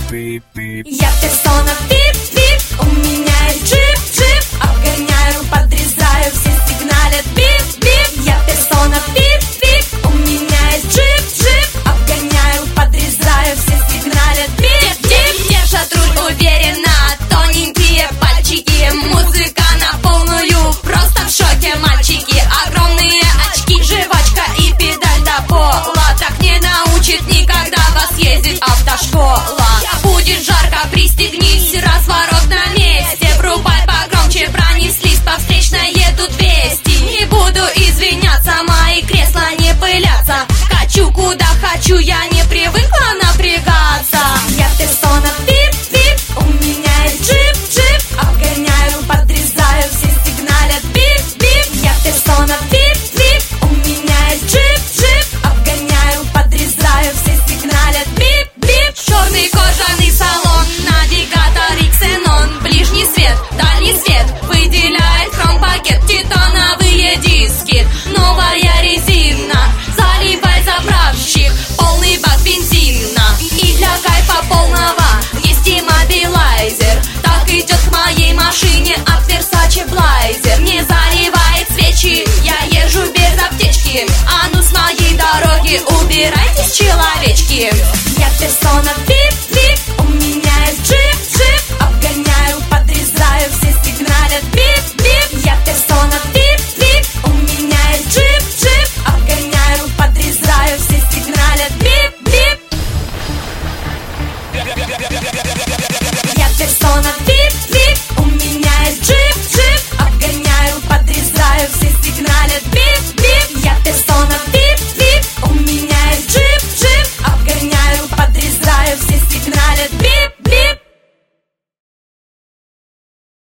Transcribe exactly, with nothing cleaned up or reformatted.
Я персона пип-пип, у меня есть джип-джип. Обгоняю, подрезаю, все сигналят бип-бип. Я персона пип-пип, у меня есть джип-джип. Обгоняю, подрезаю, все сигналят бип-бип. Держат руль уверенно, тоненькие пальчики. Музыка на полную, просто в шоке мальчики. Огромные очки, жвачка и педаль до пола. Так не научит никогда вас ездить автошкола. Будет жарко, пристегнись, разворот на месте. Врубай погромче, пронеслись, по встречной едут вести. Не буду извиняться, мои кресла не пылятся. Качу куда хочу, я не привыкла напрягаться. Я персона пип-пип, у меня есть джип-джип. Обгоняю, подрезаю, все сигналят бип-бип. Я персона пип-пип, у меня есть джип-джип. Обгоняю, подрезаю, все сигналят бип-бип. Черный кожаный салон, навигатор и ксенон. Ближний свет, дальний свет, выделяет хром-пакет. Титановые диски, новая резина. Заливай, заправщик, полный бак бензина. И для кайфа полного есть и мобилайзер. Так идет к моей машине от Versace блайзер. Не заливает свечи, я езжу без аптечки. А ну с моей дороги убирайтесь, человечки. Я персона пип-пип, у меня есть джип-джип. Обгоняю, подрезаю, все сигналят бип-бип. Я персона пип-пип, у меня есть джип-джип. Обгоняю, подрезаю, все сигналят бип-бип. Я персона пип-пип, у меня есть джип-джип. Обгоняю, подрезаю, все сигналят бип-бип. Я персона пип-пип, у меня есть джип-джип. Обгоняю, подрезаю, все сигналят бип.